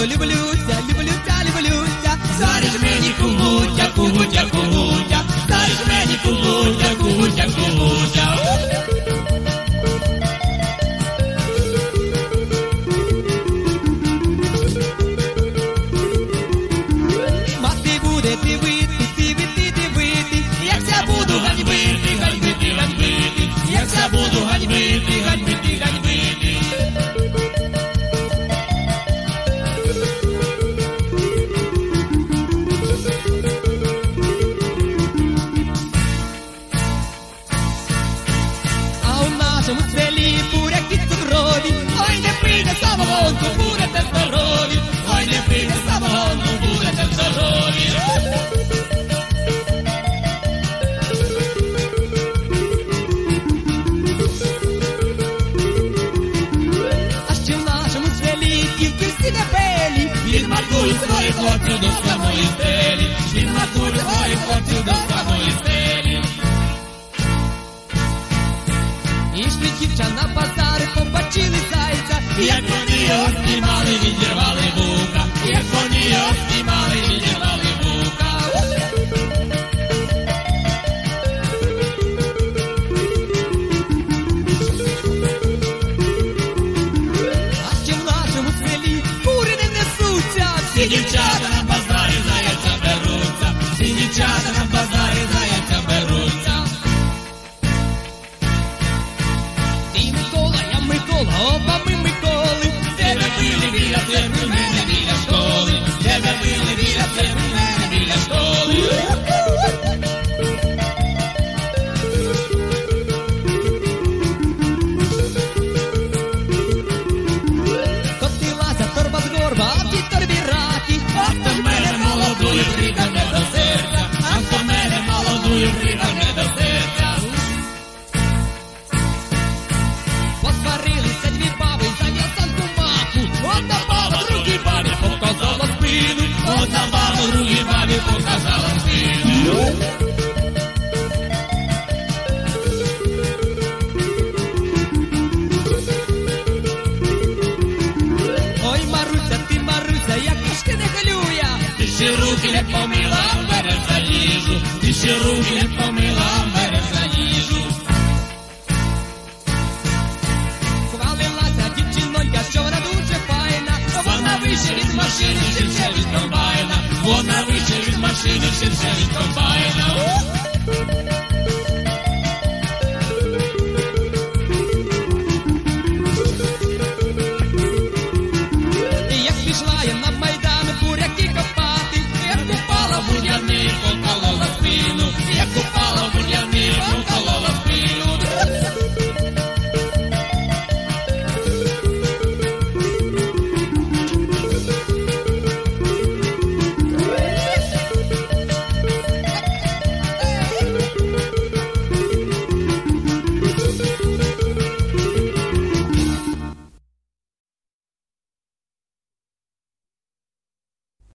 люблюся, люблюся. Заріж мені кугутя, кугутя, кугутя. Заріж мені кугутя, кугутя, кугутя. Мати буде дивити, як я буду ганьбити, ганьбити, ганьбити. Як я буду ганьбити, ганьбити, ганьбити. А у нашому селі буряки цукрові, ой, не прийде самогонку, будете здорові. Ой, не прийде самогонку, будете здорові. Він маркує своїх хлопців до самої стелі. Він маркує своїх хлопців до самої стелі. Ішли дівча на базари, побачили зайця. Як вони його спіймали, відірвали вуха. Як вони його спіймали, відірвали вуха. А ще в нашому селі кури не несуться. Всі дівчата на базарі за яйця беруться. Всі дівчата на базарі за яйця беруться. Ти Микола, я Микола, оба ми Миколи. Тебе били біля церкви, мене біля школи. Тебе били біля церкви, мене біля школи. Котилася торба з горба, а в тій торбі раки. А хто ж мене молодую притягне до серця? А хто мене молодую притягне до серця? Посварилися дві баби за в'язанку маку. Одна баба другій бабі показала спину. Одна баба другій бабі показала спину. Ой, Маруся, я кашки не галюя. Ти ще руки не помила, береш за їжу. Ти ще руки не помила, береш за їжу. Хвалилася дівчинонька, що вона дуже файна. Вона вище від машини, ширше від комбайна. Вона вище від машини, ширше від комбайна.